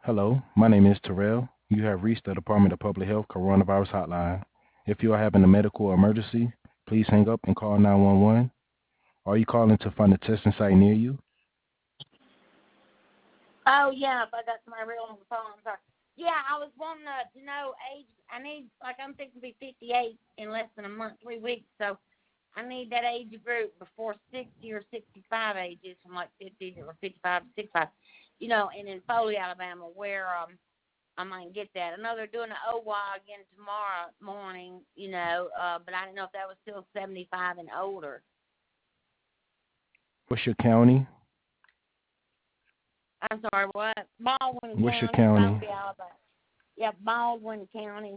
Hello, my name is Terrell. You have reached the Department of Public Health Coronavirus Hotline. If you are having a medical emergency, please hang up and call 911. Are you calling to find a testing site near you? Oh yeah, if I got somebody real on the phone, I'm sorry. Yeah, I was wanting to know age. I need I'm fixing to be 58 in less than a month, 3 weeks. So I need that age group before 60 or 65 ages, from like 50 or 55 to 65. And in Foley, Alabama, where I might get that. I know they're doing the OY again tomorrow morning. But I didn't know if that was still 75 and older. What's your county? I'm sorry, what? Baldwin What's your County, county? Foley, Alabama. Yeah, Baldwin County.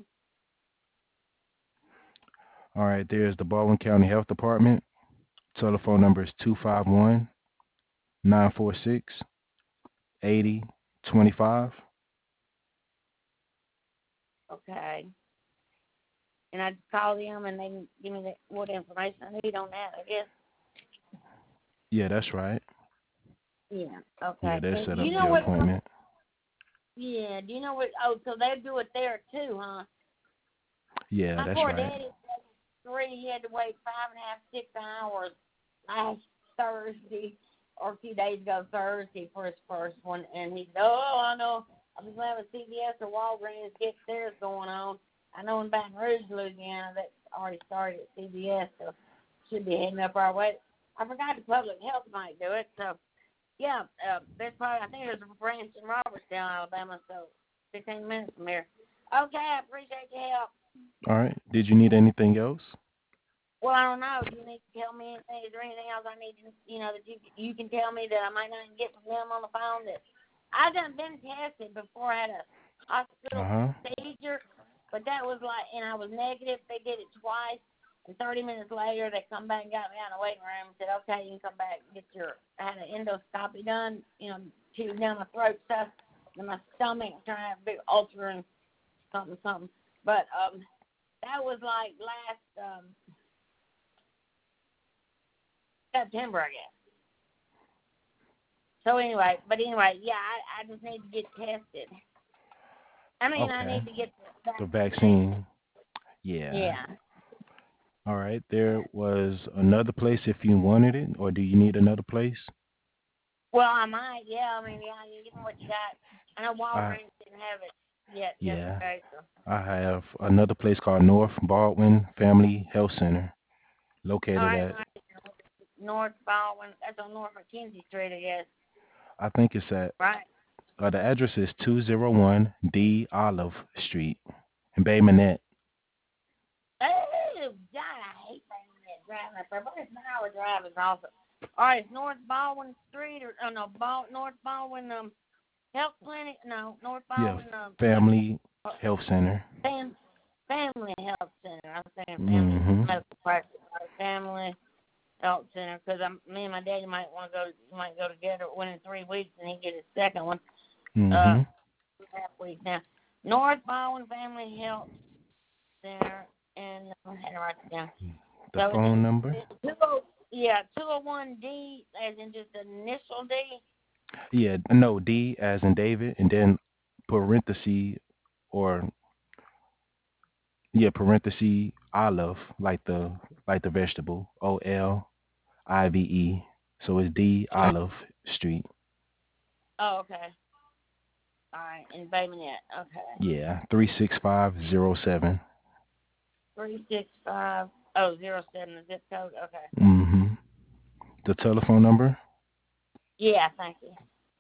All right, there's the Baldwin County Health Department. Telephone number is 251-946-8025. Okay. And I just call them and they can give me what information I need on that, I guess. Yeah, that's right. Yeah. Yeah, Okay. they And set do up you know the what? appointment. Yeah. Do you know what? Oh, so they do it there too, huh? Yeah, My that's poor right. daddy, 3, he had to wait 5.5, 6 hours last Thursday or a few days ago Thursday for his first one, and he said, "Oh, I know. I'm just glad with CVS or Walgreens get theirs going on. I know in Baton Rouge, Louisiana, that's already started at CVS, so should be heading up our way. I forgot the public health might do it, so yeah, there's probably, I think there's a branch in Robertstown, Alabama, so 15 minutes from here. Okay, I appreciate your help. All right. Did you need anything else? Well, I don't know. Do you need to tell me anything? Is there anything else I need to, that you can tell me that I might not get from them on the phone? That I done been tested before. I had a hospital Uh-huh. procedure, but that was like, and I was negative. They did it twice, and 30 minutes later, they come back and got me out of the waiting room and said, "Okay, you can come back and get your." I had an endoscopy done, tube down my throat stuff, and my stomach trying to have a big ulcer and something something. But that was like last. September, I guess. So anyway, yeah, I just need to get tested. I Okay. need to get the The vaccination. vaccine. Yeah. Yeah. All right. There was another place if you wanted it, or do you need another place? Well, I might. Yeah. Yeah. You give me what you got. I know I Walgreens didn't have it yet yeah. yesterday. So. I have another place called North Baldwin Family Health Center, All located right. at North Baldwin. That's on North McKenzie Street, I guess. I think it's at Right. the address is 201 D Olive Street in Bay Minette. Oh God, I hate that driving up there. But it's an hour drive is awesome. All right, it's North Baldwin Street or oh no, North Baldwin Health Clinic? No, North Yeah, Baldwin, Family Health Center. Family Health Center. I'm saying Family Mhm. Medical Practice, Family Health Center, because me and my daddy might want to might go together one in 3 weeks, and he get his second one. Uh, Mhm. half week now. North Baldwin Family Health Center, and I had to write it down. The So phone number? 201D, as in just the initial D. Yeah, no, D as in David, and then parenthesis or parenthesis olive like the vegetable Olive. So it's D Olive Street. Oh, okay. All right, in Bay Minette. Okay. Yeah, 36507. 36507, the zip code. Okay. Mhm. The telephone number Yeah, thank you.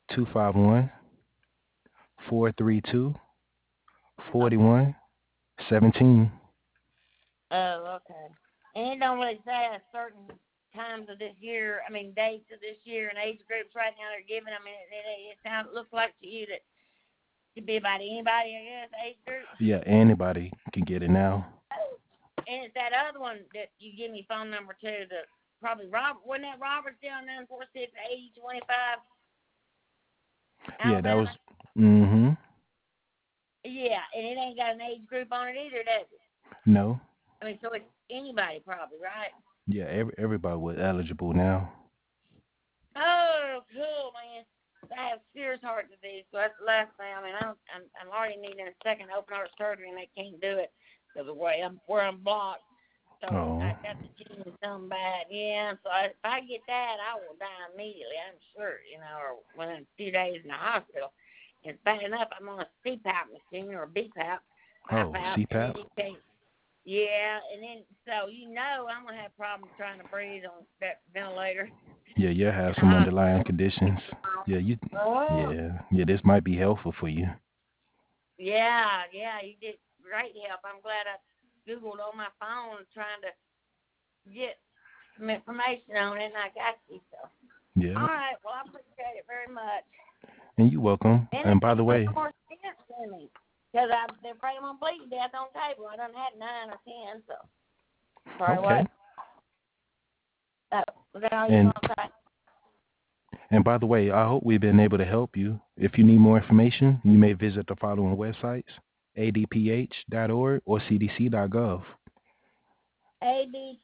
Okay. 251-432-4117. Oh, okay. And it don't really say a certain times of this year. Dates of this year and age groups right now they're giving. It looks like to you that it could be about anybody, I guess, age group. Yeah, anybody can get it now. Oh. And it's that other one that you give me phone number too. The probably Robert. Wasn't that Robert's down 946-8025, Yeah, that was Alabama? mhm. Yeah, and it ain't got an age group on it either, does it? No. So it's anybody probably, right? Yeah, everybody was eligible now. Oh, cool, man. have serious heart disease, so that's the last thing. I mean, I'm already needing a second open heart surgery, and they can't do it because of where I'm blocked. So I got the gene something bad. Yeah, so if I get that, I will die immediately, I'm sure, or within a few days in the hospital. It's bad enough I'm on a CPAP machine or a BPAP. Oh, CPAP? Yeah, and then, so I'm going to have problems trying to breathe on that ventilator. Yeah, you have some underlying conditions. Yeah, this might be helpful for you. Yeah, you did great help. I'm glad I Googled on my phone trying to get some information on it, and I got you, so. Yeah. All right, well, I appreciate it very much. And you're welcome. And by the way, more sense to me, because they're afraid I'm going to bleed to death on table. I done had 9 or 10, so. Sorry, okay. What? Was that all you want to say? And by the way, I hope we've been able to help you. If you need more information, you may visit the following websites: adph.org or cdc.gov. ADPH.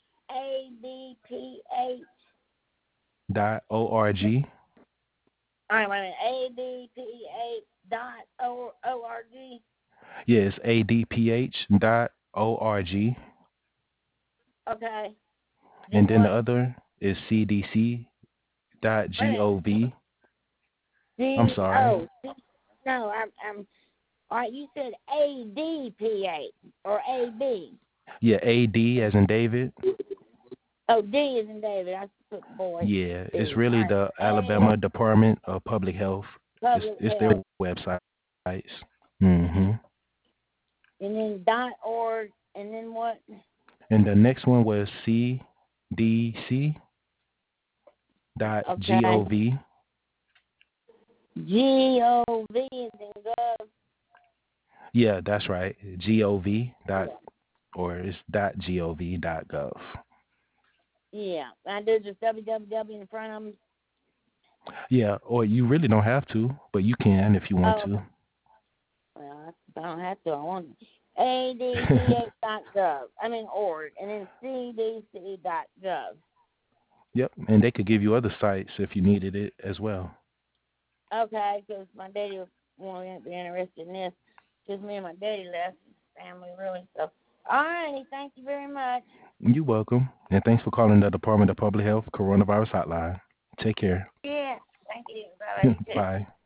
.org. All right, wait a minute. ADPH.org. Yes, adph.org. Okay. And then the other is cdc.gov. I'm sorry. No, I'm. All right, you said ADPH or AB. Yeah, AD as in David. Oh, D as in David. I put boy. Yeah, it's really the Alabama Department of Public Health. It's their websites. Mm-hmm. And then .org, and then what? And the next one was cdc.gov. Okay. GOV is in gov. Yeah, that's right. GOV or it's .gov.gov. Yeah, I do just www in front of them. Yeah, or you really don't have to, but you can if you want to. Well, I don't have to. I want ADPH.gov. I mean org, and then CDC.gov. Yep, and they could give you other sites if you needed it as well. Okay, because my daddy won't be interested in this. Just me and my daddy left, family really. So, all righty, thank you very much. You're welcome, and thanks for calling the Department of Public Health Coronavirus Hotline. Take care. Yeah, thank you. Bye. Bye.